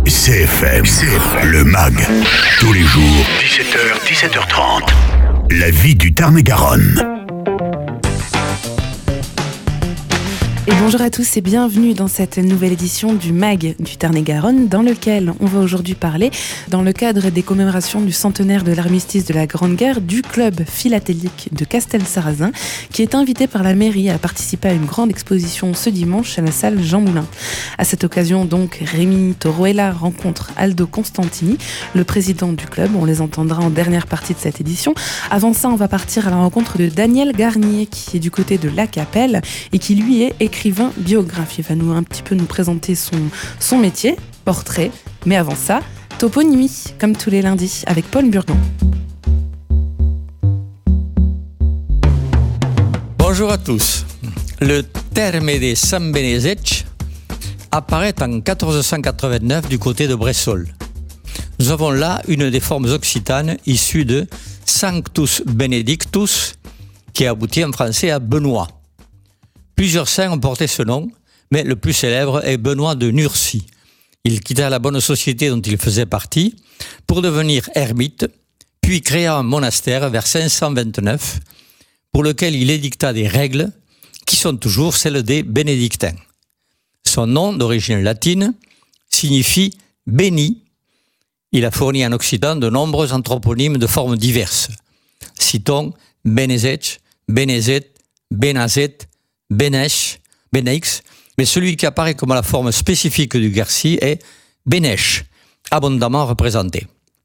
CFM, le MAG, tous les jours, 17h, 17h30. La vie du Tarn-et-Garonne. Et bonjour à tous et bienvenue dans cette nouvelle édition du MAG du Tarn-et-Garonne, dans lequel on va aujourd'hui parler, dans le cadre des commémorations du centenaire de l'armistice de la Grande Guerre, du club philatélique de Castelsarrasin, qui est invité par la mairie à participer à une grande exposition ce dimanche à la salle Jean Moulin. À cette occasion donc, Rémi Toruela rencontre Aldo Constantini, le président du club. On les entendra en dernière partie de cette édition. Avant ça, on va partir à la rencontre de Daniel Garnier, qui est du côté de La Capelle et qui lui est écrivain biographe. Il va un petit peu nous présenter son métier, portrait, mais avant ça, toponymie, comme tous les lundis, avec Paul Burgon. Bonjour à tous. Le terme de San Benezet apparaît en 1489 du côté de Bressol. Nous avons là une des formes occitanes issues de Sanctus Benedictus, qui aboutit en français à Benoît. Plusieurs saints ont porté ce nom, mais le plus célèbre est Benoît de Nursie. Il quitta la bonne société dont il faisait partie pour devenir ermite, puis créa un monastère vers 529, pour lequel il édicta des règles qui sont toujours celles des bénédictins. Son nom, d'origine latine, signifie « béni ». Il a fourni en occitan de nombreux anthroponymes de formes diverses. Citons Benezet, Benezet, Benazet, Benech, mais celui qui apparaît comme la forme spécifique du Garci est Benech, abondamment représenté.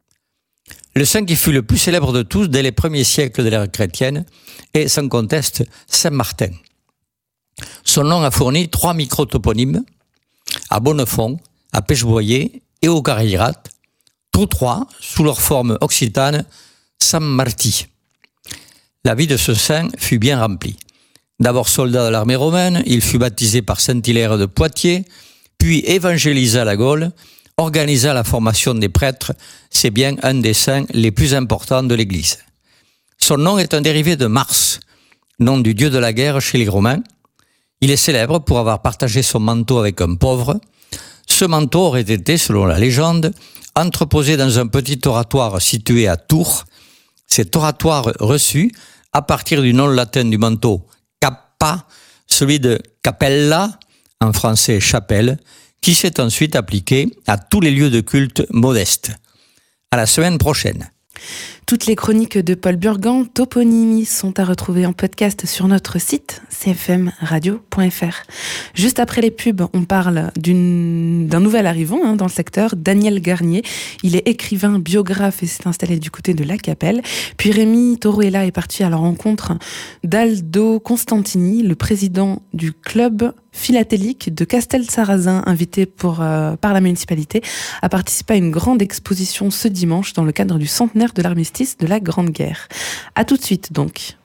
Le saint qui fut le plus célèbre de tous dès les premiers siècles de l'ère chrétienne est sans conteste Saint Martin. Son nom a fourni 3 microtoponymes, à Bonnefond, à Pêche-Boyer et au Carrirat, tous 3 sous leur forme occitane San Martí. La vie de ce saint fut bien remplie. D'abord soldat de l'armée romaine, il fut baptisé par Saint-Hilaire de Poitiers, puis évangélisa la Gaule, organisa la formation des prêtres, c'est bien un des saints les plus importants de l'Église. Son nom est un dérivé de Mars, nom du dieu de la guerre chez les Romains. Il est célèbre pour avoir partagé son manteau avec un pauvre. Ce manteau aurait été, selon la légende, entreposé dans un petit oratoire situé à Tours. Cet oratoire reçu, à partir du nom latin du manteau, Kappa, celui de Capella, en français chapelle, qui s'est ensuite appliqué à tous les lieux de culte modestes. À la semaine prochaine. Toutes les chroniques de Paul Burgan, toponymie, sont à retrouver en podcast sur notre site cfmradio.fr. Juste après les pubs, on parle d'un nouvel arrivant dans le secteur, Daniel Garnier. Il est écrivain, biographe et s'est installé du côté de La Capelle. Puis Rémi Toruela est parti à la rencontre d'Aldo Constantini, le président du club philatélique de Castelsarrasin, invité par la municipalité à participer à une grande exposition ce dimanche dans le cadre du centenaire de l'armistice de la Grande Guerre. À tout de suite donc.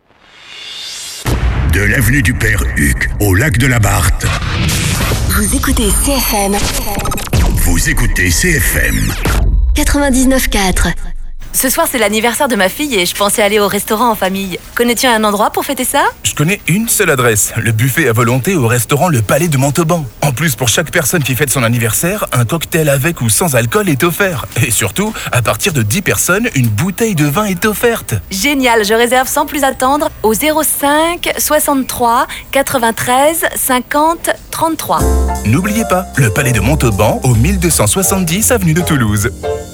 De l'avenue du Père Huc au lac de la Barthe. Vous écoutez CFM. Vous écoutez CFM 99.4. Ce soir, c'est l'anniversaire de ma fille et je pensais aller au restaurant en famille. Connais-tu un endroit pour fêter ça ? Je connais une seule adresse, le buffet à volonté au restaurant Le Palais de Montauban. En plus, pour chaque personne qui fête son anniversaire, un cocktail avec ou sans alcool est offert. Et surtout, à partir de 10 personnes, une bouteille de vin est offerte. Génial, je réserve sans plus attendre au 05 63 93 50 33. N'oubliez pas, Le Palais de Montauban au 1270 avenue de Toulouse.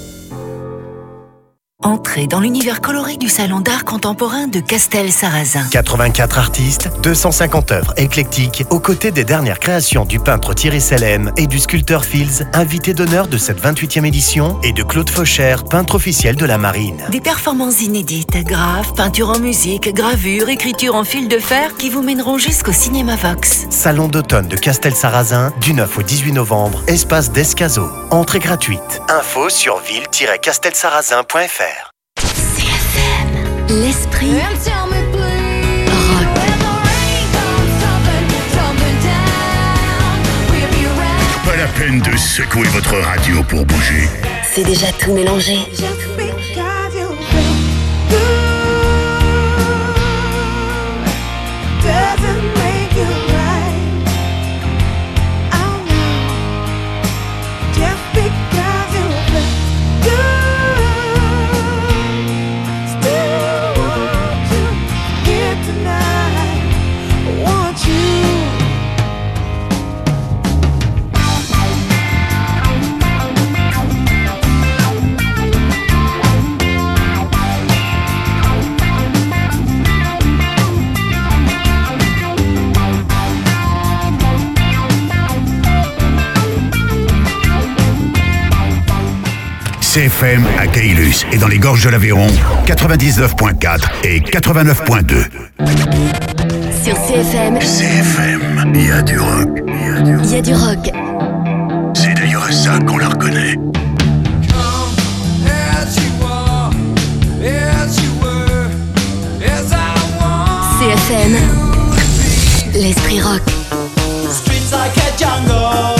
Entrez dans l'univers coloré du salon d'art contemporain de Castelsarrasin. 84 artistes, 250 œuvres éclectiques, aux côtés des dernières créations du peintre Thierry Sellem et du sculpteur Fields, invité d'honneur de cette 28e édition, et de Claude Faucher, peintre officiel de la Marine. Des performances inédites, graphes, peinture en musique, gravure, écriture en fil de fer qui vous mèneront jusqu'au Cinéma Vox. Salon d'automne de Castelsarrasin, du 9 au 18 novembre, espace d'Escazo. Entrée gratuite. Info sur ville-castelsarrasin.fr. L'esprit rock. Pas la peine de secouer votre radio pour bouger. C'est déjà tout mélangé. Just because CFM à Caylus et dans les gorges de l'Aveyron, 99.4 et 89.2. Sur CFM, il y a du rock. il y a du rock. C'est d'ailleurs à ça qu'on la reconnaît. CFM, l'esprit rock. Streets like a jungle,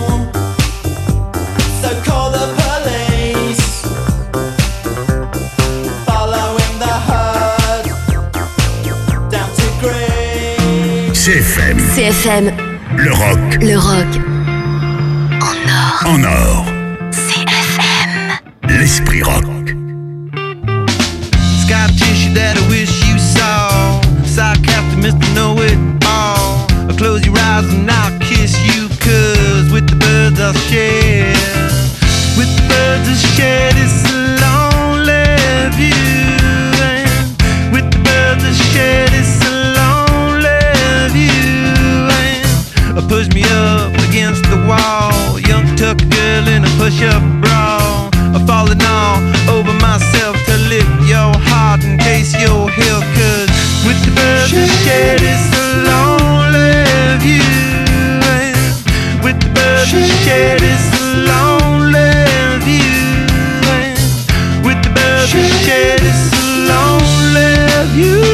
so call the police. Following the herd down to grave. CFM, le rock Le rock. en or. CFM. L'esprit rock. Scar tissue that I wish you saw. Sarcastic Mr. Know-It-All. I'll close your eyes and I'll kiss you, 'cause with the birds I'll share. With the birds I'll share this lonely view. And with the birds I'll share this lonely view. And push me up against the wall. Young tuck girl in a push-up bra. I'm falling all over myself to lift your heart in case you're here, 'cause with the birds I share this lonely view. And with the birds I share this lonely view. And with the birds I share this lonely view.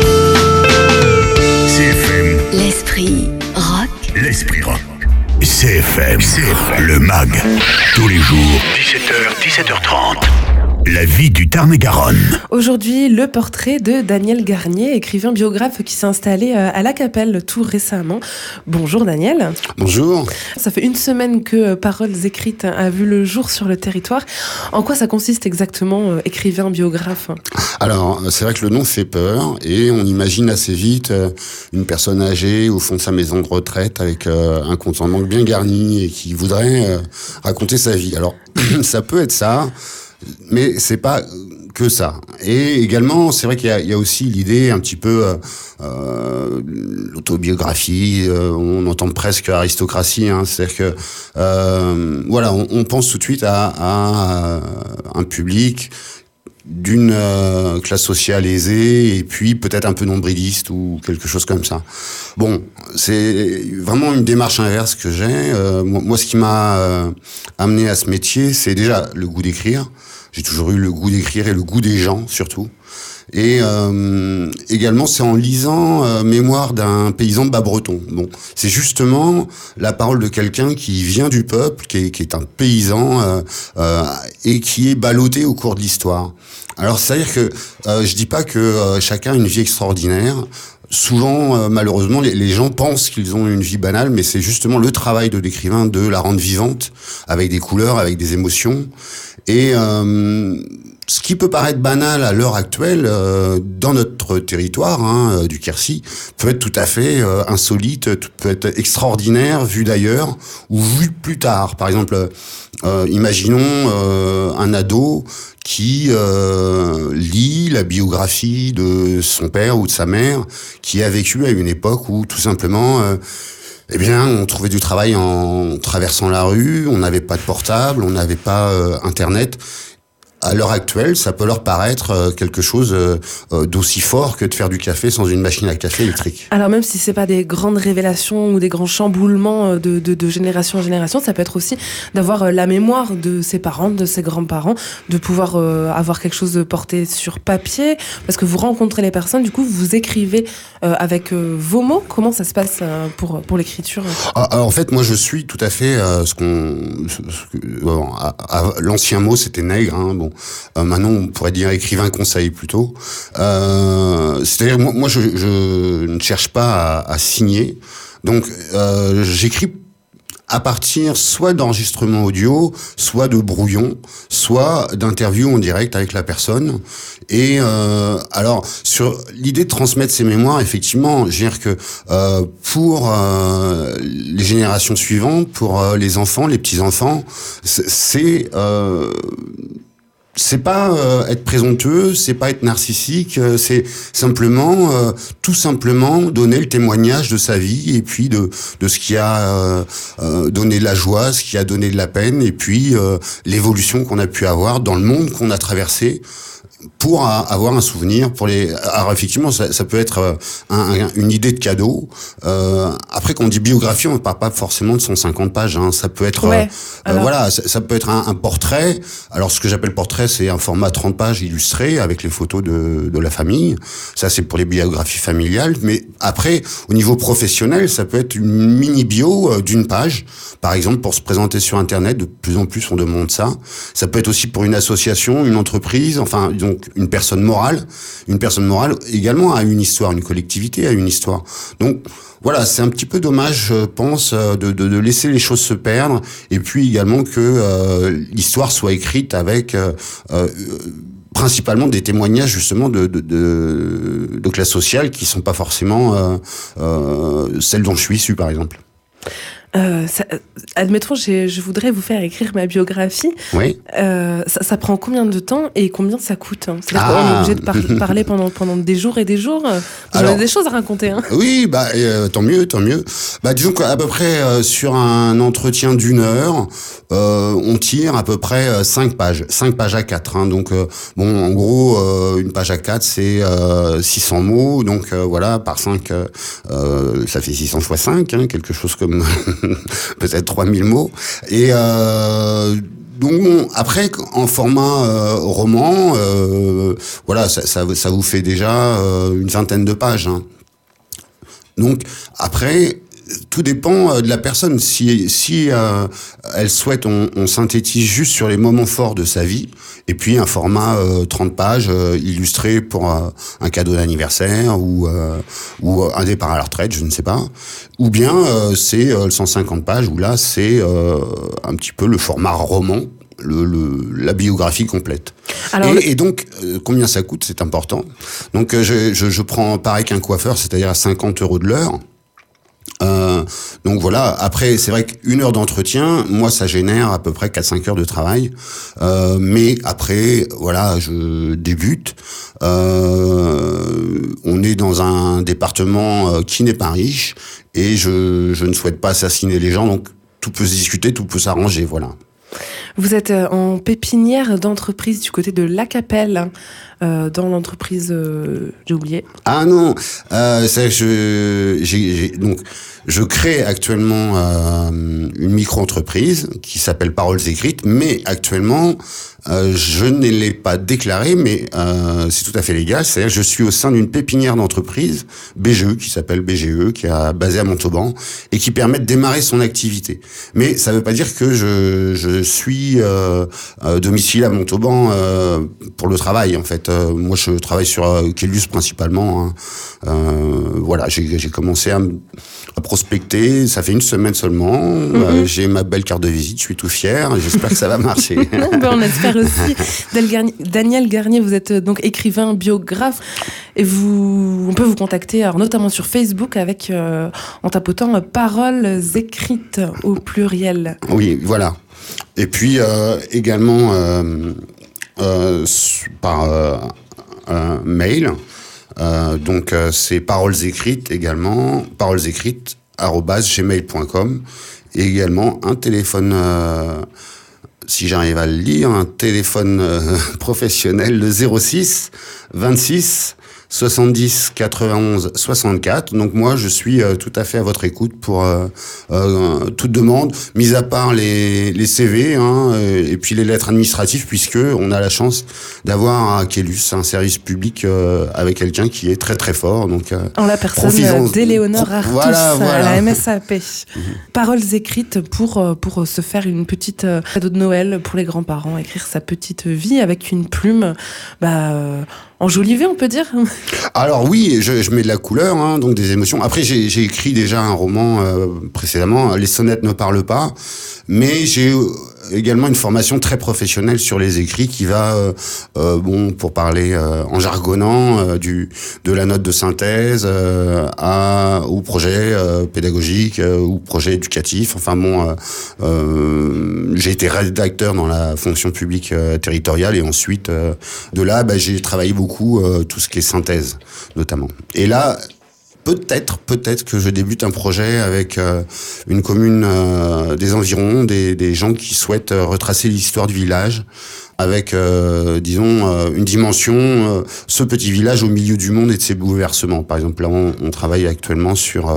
CFM, L'esprit rock. l'esprit rock. CFM, le MAG. Tous les jours, 17h, 17h30. La vie du Tarn-et-Garonne. Aujourd'hui, le portrait de Daniel Garnier, écrivain biographe qui s'est installé à La Capelle tout récemment. Bonjour Daniel. Bonjour. Ça fait une semaine que Paroles écrites a vu le jour sur le territoire. En quoi ça consiste exactement, écrivain biographe ? Alors, c'est vrai que le nom fait peur et on imagine assez vite une personne âgée au fond de sa maison de retraite avec un compte en banque bien garni et qui voudrait raconter sa vie. Alors, ça peut être ça, mais c'est pas que ça. Et également, c'est vrai qu'il y a aussi l'idée un petit peu l'autobiographie. On entend presque aristocratie. C'est-à-dire que voilà, on pense tout de suite à un public d'une classe sociale aisée et puis peut-être un peu nombriliste ou quelque chose comme ça. Bon, c'est vraiment une démarche inverse que j'ai. Moi, ce qui m'a amené à ce métier, c'est déjà le goût d'écrire. J'ai toujours eu le goût d'écrire et le goût des gens, surtout. Et également, c'est en lisant Mémoire d'un paysan bas-breton. Bon, c'est justement la parole de quelqu'un qui vient du peuple, qui est un paysan et qui est ballotté au cours de l'histoire. Alors, c'est-à-dire que je dis pas que chacun a une vie extraordinaire. Souvent, malheureusement, les gens pensent qu'ils ont une vie banale, mais c'est justement le travail de l'écrivain de la rendre vivante, avec des couleurs, avec des émotions. Et ce qui peut paraître banal à l'heure actuelle, dans notre territoire, du Quercy, peut être tout à fait insolite, peut être extraordinaire, vu d'ailleurs, ou vu plus tard. Par exemple, imaginons un ado qui lit la biographie de son père ou de sa mère, qui a vécu à une époque où tout simplement on trouvait du travail en traversant la rue, on n'avait pas de portable, on n'avait pas Internet. À l'heure actuelle, ça peut leur paraître quelque chose d'aussi fort que de faire du café sans une machine à café électrique. Alors même si c'est pas des grandes révélations ou des grands chamboulements de génération en génération, ça peut être aussi d'avoir la mémoire de ses parents, de ses grands-parents, de pouvoir avoir quelque chose de porté sur papier, parce que vous rencontrez les personnes, du coup vous écrivez avec vos mots. Comment ça se passe pour l'écriture ? Alors, en fait, moi je suis tout à fait l'ancien mot c'était nègre, bon. Maintenant, on pourrait dire écrivain conseil plutôt. C'est-à-dire, moi, je ne cherche pas à signer. Donc, j'écris à partir soit d'enregistrements audio, soit de brouillons, soit d'interviews en direct avec la personne. Et alors, sur l'idée de transmettre ces mémoires, effectivement, je veux dire que pour les générations suivantes, pour les enfants, les petits-enfants, c'est pas être présomptueux, c'est pas être narcissique, c'est simplement, tout simplement donner le témoignage de sa vie et puis de ce qui a donné de la joie, ce qui a donné de la peine et puis l'évolution qu'on a pu avoir dans le monde qu'on a traversé pour avoir un souvenir pour les. Alors effectivement, ça peut être une idée de cadeau. Après, quand on dit biographie, on ne parle pas forcément de 150 pages. Hein. Ça peut être, voilà, ça peut être un portrait. Alors, ce que j'appelle portrait, c'est un format 30 pages illustré avec les photos de la famille. Ça, c'est pour les biographies familiales. Mais après, au niveau professionnel, ça peut être une mini bio d'une page, par exemple, pour se présenter sur Internet. De plus en plus, on demande ça. Ça peut être aussi pour une association, une entreprise, enfin. Donc une personne morale également a une histoire, une collectivité a une histoire. Donc voilà, c'est un petit peu dommage, je pense, de laisser les choses se perdre, et puis également que l'histoire soit écrite avec principalement des témoignages justement de classes sociales qui sont pas forcément celles dont je suis issu, par exemple. Admettons, je voudrais vous faire écrire ma biographie. Oui. Ça prend combien de temps et combien ça coûte, hein? C'est-à-dire qu'on est obligé de parler pendant des jours et des jours. Vous avez des choses à raconter. Hein. Oui, tant mieux. Disons qu'à peu près sur un entretien d'1 heure, on tire à peu près 5 pages A4. Hein, donc en gros, une page A4 c'est 600 mots. Donc voilà, par 5, ça fait 600 fois 5, hein, quelque chose comme peut-être 3000 mots. Et donc après, en format roman, voilà, ça vous fait déjà une vingtaine de pages. Hein. Donc après, tout dépend de la personne. Si elle souhaite, on synthétise juste sur les moments forts de sa vie, et puis un format 30 pages illustré pour un cadeau d'anniversaire ou un départ à la retraite, je ne sais pas. Ou bien c'est 150 pages où là c'est un petit peu le format roman, la biographie complète. Alors, et donc combien ça coûte, c'est important. Donc je prends pareil qu'un coiffeur, c'est-à-dire à 50 € de l'heure. Donc voilà, après c'est vrai qu'1 heure d'entretien, moi ça génère à peu près 4-5 heures de travail, mais après voilà, je débute, on est dans un département qui n'est pas riche et je ne souhaite pas assassiner les gens, donc tout peut se discuter, tout peut s'arranger, voilà. Vous êtes en pépinière d'entreprise du côté de La Capelle, dans l'entreprise, j'ai oublié. Ah non, c'est que donc je crée actuellement une micro-entreprise qui s'appelle Paroles Écrites, mais actuellement je ne l'ai pas déclarée, mais c'est tout à fait légal. C'est-à-dire que je suis au sein d'une pépinière d'entreprise BGE qui s'appelle BGE, qui est basée à Montauban et qui permet de démarrer son activité. Mais ça ne veut pas dire que je suis domicile à Montauban pour le travail. En fait, moi je travaille sur Kélius principalement. Hein. Voilà, j'ai commencé à prospecter. Ça fait 1 semaine seulement. J'ai ma belle carte de visite. Je suis tout fier. J'espère que ça va marcher. On espère aussi. Daniel Garnier, vous êtes donc écrivain, biographe, et on peut vous contacter, alors notamment sur Facebook avec en tapotant Paroles Écrites au pluriel. Oui, voilà. Et puis également par mail. Donc c'est paroles écrites également, parolesécrites@gmail.com, et également un téléphone, si j'arrive à le lire, un téléphone professionnel, le 06 26 70 91 64. Donc moi, je suis tout à fait à votre écoute pour toute demande, mis à part les CV hein, et puis les lettres administratives, puisque on a la chance d'avoir à Kélius un service public avec quelqu'un qui est très très fort. Donc en la personne d'Éléonore Artus, voilà. la MSAP. Paroles écrites pour se faire une petite cadeau de Noël pour les grands-parents, écrire sa petite vie avec une plume enjolivée, on peut dire. Alors oui, je mets de la couleur, hein, donc des émotions. Après, j'ai écrit déjà un roman précédemment, Les sonnettes ne parlent pas, mais j'ai également une formation très professionnelle sur les écrits qui va, pour parler en jargonnant, de la note de synthèse au projet pédagogique ou projet éducatif. Enfin bon, j'ai été rédacteur dans la fonction publique territoriale et ensuite de là, j'ai travaillé beaucoup tout ce qui est synthèse notamment. Et là, peut-être que je débute un projet avec une commune des environs, des gens qui souhaitent retracer l'histoire du village avec, une dimension, ce petit village au milieu du monde et de ses bouleversements. Par exemple, là, on travaille actuellement sur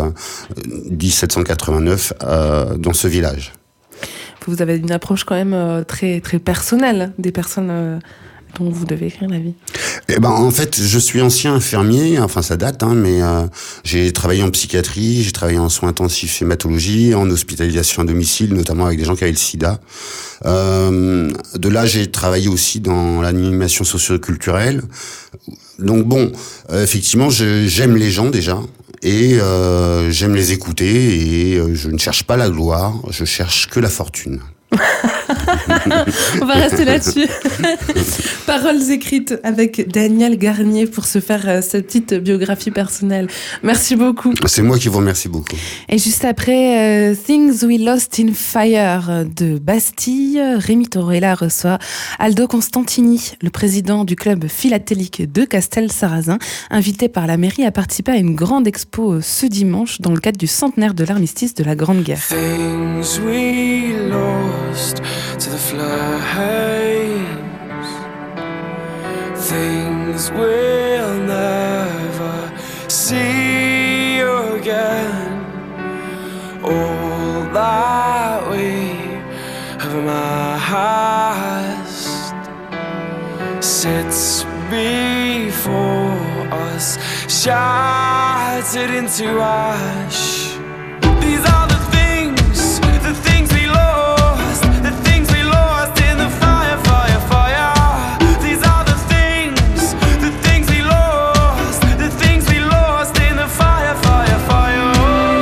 1789 dans ce village. Vous avez une approche quand même très, très personnelle des personnes dont vous devez écrire la vie. En fait, je suis ancien infirmier, enfin ça date, mais j'ai travaillé en psychiatrie, j'ai travaillé en soins intensifs hématologie, en hospitalisation à domicile, notamment avec des gens qui avaient le sida. De là, j'ai travaillé aussi dans l'animation socio-culturelle. Donc bon, effectivement, j'aime les gens déjà. Et j'aime les écouter et je ne cherche pas la gloire, je cherche que la fortune. On va rester là-dessus. Paroles écrites avec Daniel Garnier pour se faire cette petite biographie personnelle. Merci beaucoup. C'est moi qui vous remercie beaucoup. Et juste après, Things We Lost in Fire de Bastille, Rémi Torella reçoit Aldo Constantini, le président du club philatélique de Castel-Sarrazin, invité par la mairie à participer à une grande expo ce dimanche dans le cadre du centenaire de l'armistice de la Grande Guerre. Things we lost to the flames, things we'll never see again. All that we have amassed sits before us, shattered into ash. These are the things we lost, the things we lost in the fire, fire, fire. These are the things we lost, the things we lost in the fire, fire, fire.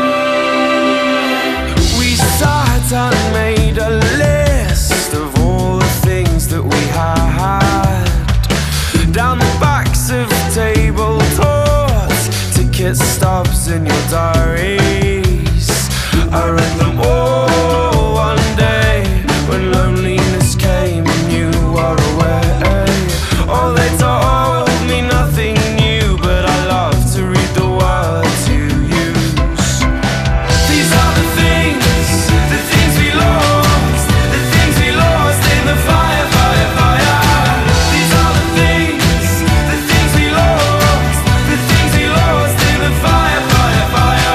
We sat and made a list of all the things that we had down the backs of tabletops, ticket stubs in your diaries. I read them all one day when loneliness came and you were away. Oh, they told me nothing new, but I love to read the words you use. These are the things we lost, the things we lost in the fire, fire, fire. These are the things we lost, the things we lost in the fire, fire, fire.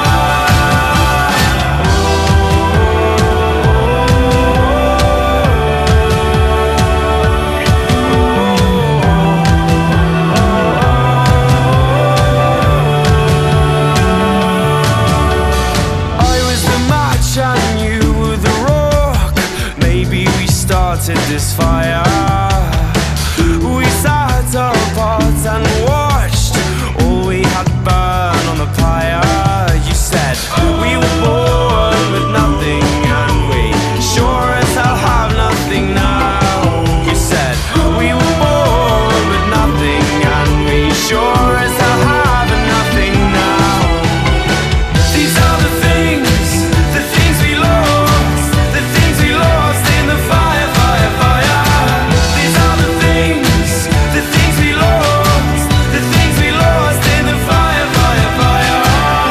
This fire, we sat apart and watched all we had burn on the pyre. You said we were born with nothing and we sure as hell have nothing now. You said we were born with nothing and we sure as hell have nothing now. These are the things we lost, the things we lost in the fire, fire, fire. These are the things we lost, the things we lost in the fire, fire, fire.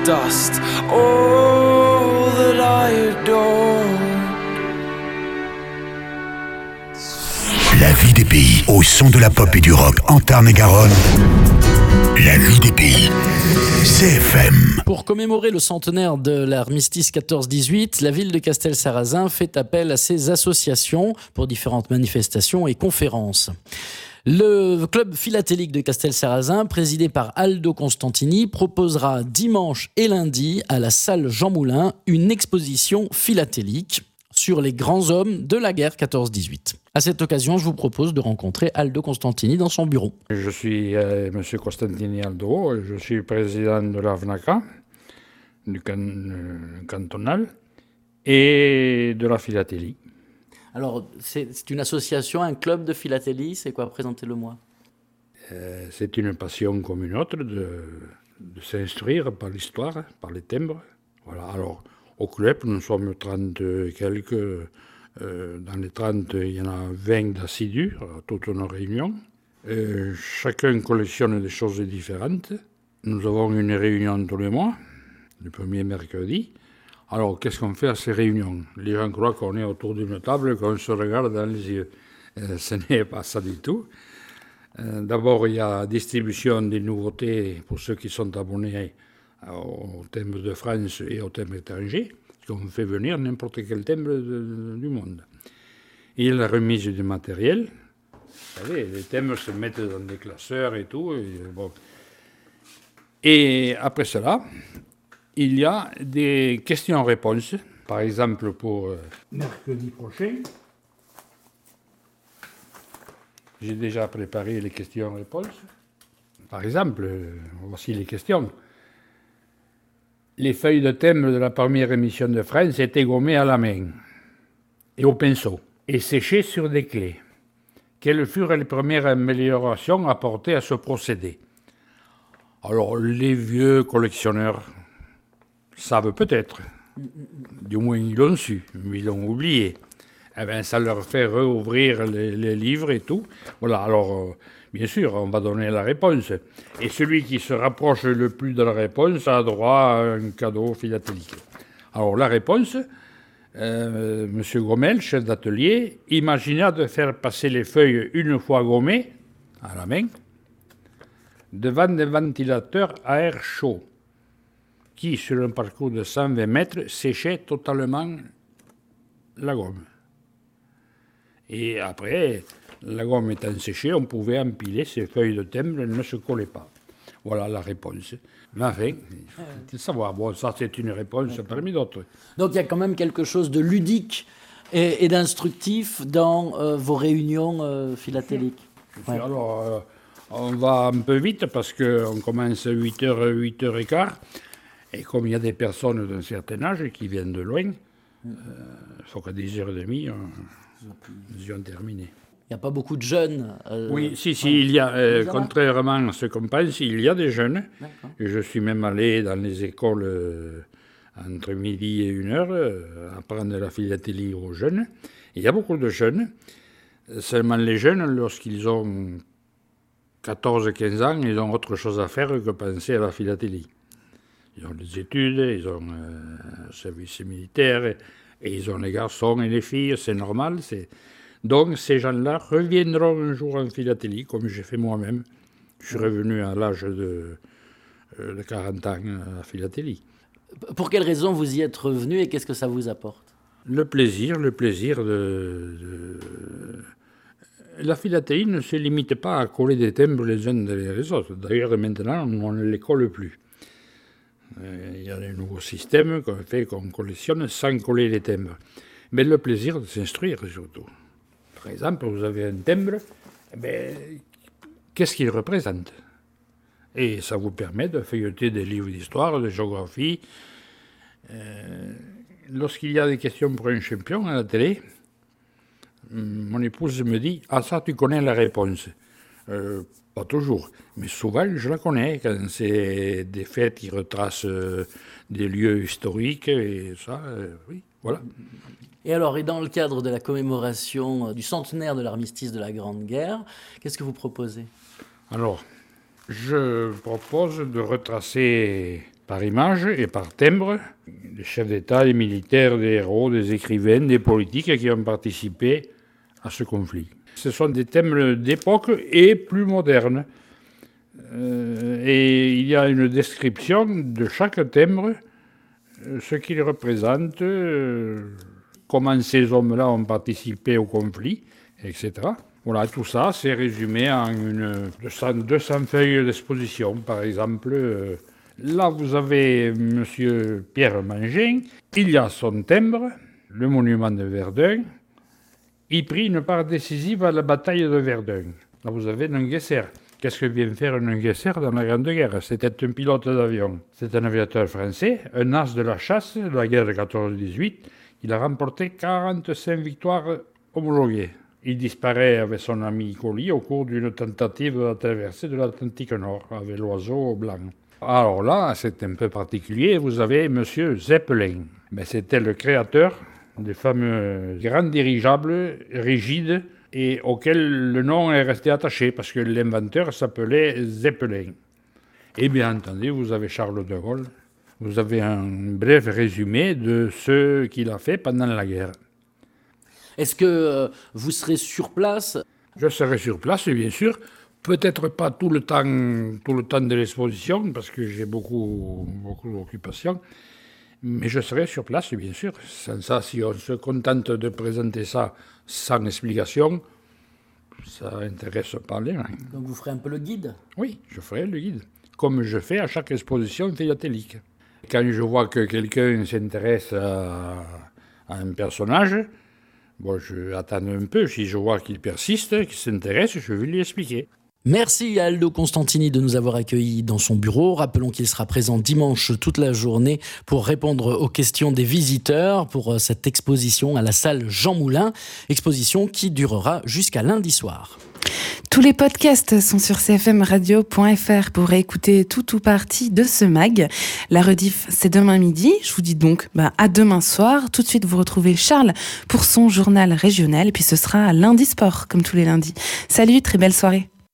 dust. All that I adore. La vie des pays, au son de la pop et du rock en Tarn-et-Garonne. La vie des pays, CFM. Pour commémorer le centenaire de l'armistice 14-18, la ville de Castelsarrasin fait appel à ses associations pour différentes manifestations et conférences. Le club philatélique de Castelsarrasin, présidé par Aldo Constantini, proposera dimanche et lundi à la salle Jean Moulin une exposition philatélique sur les grands hommes de la guerre 14-18. À cette occasion, je vous propose de rencontrer Aldo Constantini dans son bureau. Je suis M. Constantini Aldo, je suis président de la FNACA, du cantonal, et de la philatélie. Alors, c'est une association, un club de philatélie, c'est quoi? Présentez-le-moi. C'est une passion comme une autre de s'instruire par l'histoire, par les timbres. Voilà, alors... Au club, nous sommes 30 et quelques. Dans les 30, il y en a 20 d'assidus à toutes nos réunions. Chacun collectionne des choses différentes. Nous avons une réunion tous les mois, le premier mercredi. Alors, qu'est-ce qu'on fait à ces réunions? Les gens croient qu'on est autour d'une table, qu'on se regarde dans les yeux. Ce n'est pas ça du tout. D'abord, il y a la distribution des nouveautés pour ceux qui sont abonnés au thème de France et au thème étranger, parce qu'on fait venir n'importe quel thème du monde. Et la remise du matériel, vous savez, les thèmes se mettent dans des classeurs et tout. Et après cela, il y a des questions-réponses. Par exemple, pour mercredi prochain, j'ai déjà préparé les questions-réponses. Par exemple, voici les questions. Les feuilles de thème de la première émission de France étaient gommées à la main et au pinceau et séchées sur des clés. Quelles furent les premières améliorations apportées à ce procédé? Alors, les vieux collectionneurs savent peut-être, du moins ils l'ont su, mais ils l'ont oublié. Eh bien, ça leur fait rouvrir les livres et tout. Voilà, alors... Bien sûr, on va donner la réponse. Et celui qui se rapproche le plus de la réponse a droit à un cadeau philatélique. Alors, la réponse, M. Gommel, chef d'atelier, imagina de faire passer les feuilles une fois gommées, à la main, devant des ventilateurs à air chaud, qui, sur un parcours de 120 mètres, séchaient totalement la gomme. Et après... La gomme étant séchée, on pouvait empiler ces feuilles de timbre, elles ne se collaient pas. Voilà la réponse. Mais enfin, il faut savoir. Bon, ça, c'est une réponse parmi d'autres. Donc, il y a quand même quelque chose de ludique et d'instructif dans vos réunions philatéliques. Ouais. Alors, on va un peu vite parce qu'on commence à 8h, 8h15. Et comme il y a des personnes d'un certain âge qui viennent de loin, il faut qu'à 10h30, nous ayons terminé. Il n'y a pas beaucoup de jeunes. Oui, il y a, contrairement à ce qu'on pense, il y a des jeunes. Et je suis même allé dans les écoles entre midi et 1h apprendre la philatélie aux jeunes. Il y a beaucoup de jeunes. Seulement les jeunes, lorsqu'ils ont 14-15 ans, ils ont autre chose à faire que penser à la philatélie. Ils ont des études, ils ont un service militaire, et ils ont les garçons et les filles, c'est normal, Donc, ces gens-là reviendront un jour en philatélie, comme j'ai fait moi-même. Je suis revenu à l'âge de 40 ans à la philatélie. Pour quelles raisons vous y êtes revenu et qu'est-ce que ça vous apporte? Le plaisir de... La philatélie ne se limite pas à coller des timbres les uns derrière les autres. D'ailleurs, maintenant, on ne les colle plus. Il y a des nouveaux systèmes qu'on collectionne sans coller les timbres. Mais le plaisir de s'instruire, surtout. Par exemple, vous avez un timbre, qu'est-ce qu'il représente? Et ça vous permet de feuilleter des livres d'histoire, de géographie. Lorsqu'il y a des questions pour un champion à la télé, mon épouse me dit « Ah, ça, tu connais la réponse ». Pas toujours, mais souvent je la connais quand c'est des fêtes qui retracent des lieux historiques et ça, oui, voilà. Et alors, et dans le cadre de la commémoration du centenaire de l'armistice de la Grande Guerre, qu'est-ce que vous proposez? Alors, je propose de retracer par image et par timbre, des chefs d'État, des militaires, des héros, des écrivains, des politiques qui ont participé à ce conflit. Ce sont des thèmes d'époque et plus modernes. Et il y a une description de chaque timbre, ce qu'il représente, comment ces hommes-là ont participé au conflit, etc. Voilà, tout ça, c'est résumé en 200 feuilles d'exposition. Par exemple, là, vous avez M. Pierre Mangin. Il y a son timbre, le monument de Verdun. Il prit une part décisive à la bataille de Verdun. Là, vous avez Nungesser. Qu'est-ce que vient faire Nungesser dans la Grande Guerre? C'était un pilote d'avion. C'est un aviateur français, un as de la chasse de la guerre de 14-18. Il a remporté 45 victoires homologuées. Il disparaît avec son ami Colli au cours d'une tentative de traversée de l'Atlantique Nord avec l'oiseau blanc. Alors là, c'est un peu particulier, vous avez M. Zeppelin. Mais c'était le créateur des fameux grands dirigeables rigides et auxquels le nom est resté attaché parce que l'inventeur s'appelait Zeppelin. Et bien entendu, vous avez Charles de Gaulle. Vous avez un bref résumé de ce qu'il a fait pendant la guerre. Est-ce que vous serez sur place? Je serai sur place, bien sûr. Peut-être pas tout le temps de l'exposition, parce que j'ai beaucoup d'occupations. Mais je serai sur place, bien sûr. Sans ça, si on se contente de présenter ça sans explication, ça n'intéresse pas les gens. Donc vous ferez un peu le guide? Oui, je ferai le guide, comme je fais à chaque exposition philatélique. Quand je vois que quelqu'un s'intéresse à un personnage, bon, je attends un peu. Si je vois qu'il persiste, qu'il s'intéresse, je vais lui expliquer. Merci à Aldo Constantini de nous avoir accueillis dans son bureau. Rappelons qu'il sera présent dimanche toute la journée pour répondre aux questions des visiteurs pour cette exposition à la salle Jean Moulin. Exposition qui durera jusqu'à lundi soir. Tous les podcasts sont sur cfmradio.fr pour écouter tout ou partie de ce mag. La rediff, c'est demain midi. Je vous dis donc à demain soir. Tout de suite, vous retrouvez Charles pour son journal régional. Et puis ce sera lundi sport, comme tous les lundis. Salut, très belle soirée.